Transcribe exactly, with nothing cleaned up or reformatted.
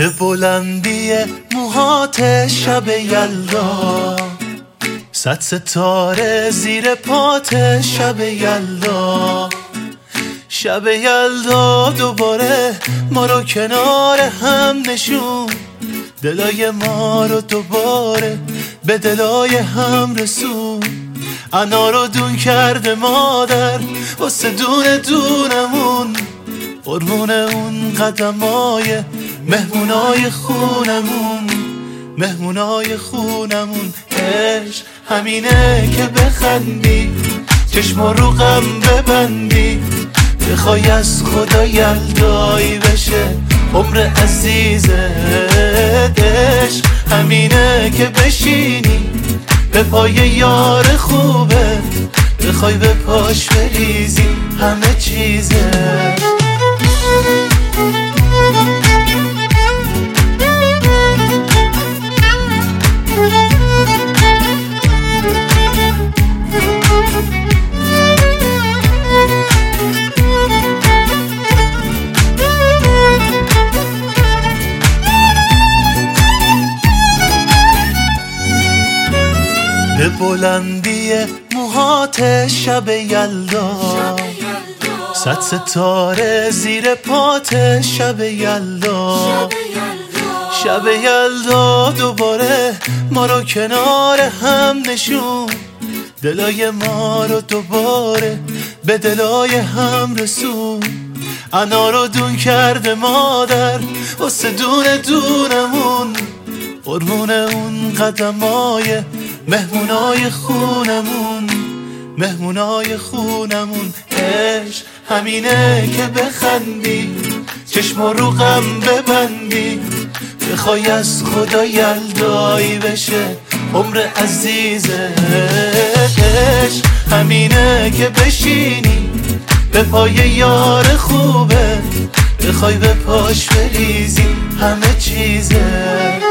به بلندی موهات شب یلدا، صد ستاره زیر پات شب یلدا. شب یلدا دوباره ما رو کنار هم نشون، دلای ما رو دوباره به دلای هم رسون. انا رو دون کرده مادر واسه دونه دونمون، قربون اون قدمای مهمونای خونمون، مهمونای خونمون. عشق همینه که بخندی، چشم رو غم ببندی، بخوای از خدا یلدایی بشه عمر عزیزت. عشق همینه که بشینی به پای یار خوبت، بخوای به پاش بریزی همه چیزت. به بلندی موهات شب یلدا، صد ستاره زیر پات شب یلدا. شب یلدا دوباره ما رو کنار هم نشون، دلای ما رو دوباره به دلای هم رسون. انا رو دون کرده مادر واسه دونه دونمون، قربون اون قدمای مهمونای خونمون، مهمونای خونمون. عشق همینه که بخندی، چشم رو غم ببندی، بخوای از خدا یلدایی بشه عمر عزیزت. عشق همینه که بشینی به پای یار خوبت، بخوای به پاش بریزی همه چیزت.